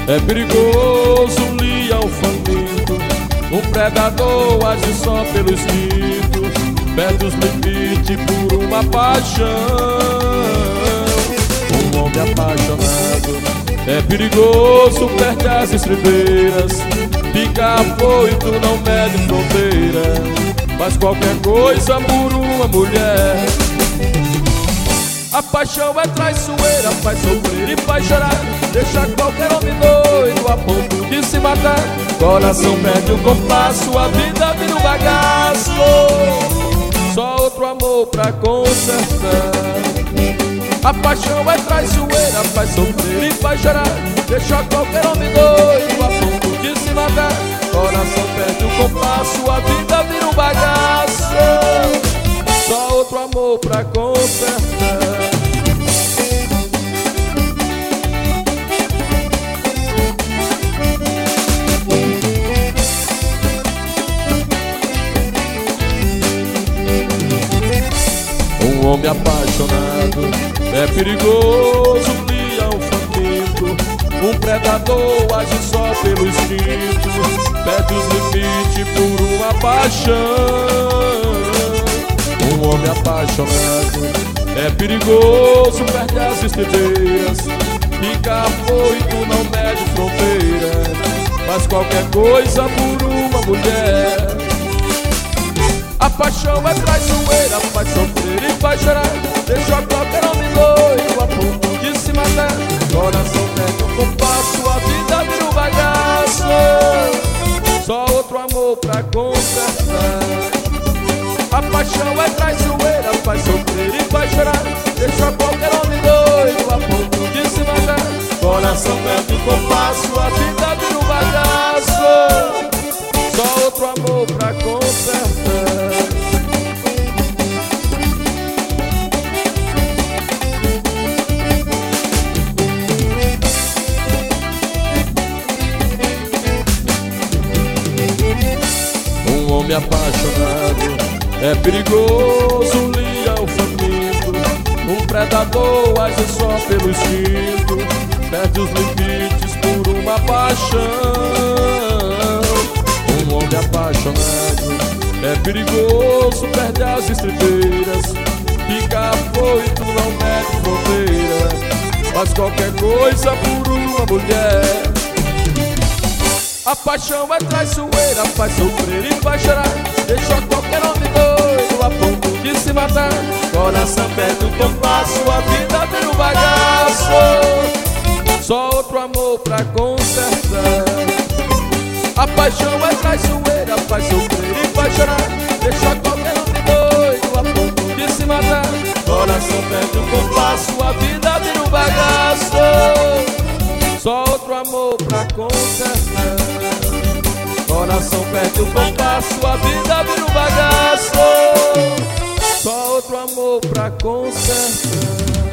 É perigoso um leão faminto, um predador age só pelo instinto, perde os limites por uma paixão. Um homem apaixonado é perigoso, perde as estribeiras, fica afoito, não mede fronteira, faz qualquer coisa por uma mulher. A paixão é traiçoeira, faz sofrer e faz chorar, deixa qualquer homem doido a ponto de se matar. Coração perde o compasso, a vida vira um bagaço, só outro amor pra consertar. A paixão é traiçoeira, faz sofrer e faz chorar, deixa qualquer homem doido a ponto de se matar. Coração perde o compasso, a vida vira um bagaço, só outro amor pra consertar. Um homem apaixonado é perigoso, um leão faminto, um predador age só pelo instinto, perde os limites por uma paixão. Um homem apaixonado é perigoso, perde as estribeiras, fica afoito, não mede fronteira, faz qualquer coisa por uma mulher. A paixão é traiçoeira, faz sofrer e faz chorar, deixa qualquer homem doido a ponto de se matar. Coração perde o compasso, a vida vira um bagaço, só outro amor pra consertar. A paixão é traiçoeira, faz sofrer e faz chorar, deixa qualquer homem doido a ponto de se matar. Coração perde o compasso, a vida vira um bagaço, só outro amor pra consertar. Um homem apaixonado é perigoso, um leão faminto, um predador age só pelo instinto, perde os limites por uma paixão. Um homem apaixonado é perigoso, perde as estribeiras, fica afoito, não mede fronteira, faz qualquer coisa por uma mulher. A paixão é traiçoeira, faz sofrer e faz chorar, deixa qualquer homem doido a ponto de se matar. Coração perde o compasso, a vida vira um bagaço, só outro amor pra consertar. A paixão é traiçoeira, faz sofrer e faz chorar, deixa qualquer homem doido a ponto de se matar. Coração perde o compasso, a vida vira um bagaço, só outro amor pra consertar. Coração perde o compasso, a vida vira um bagaço, só outro amor pra consertar.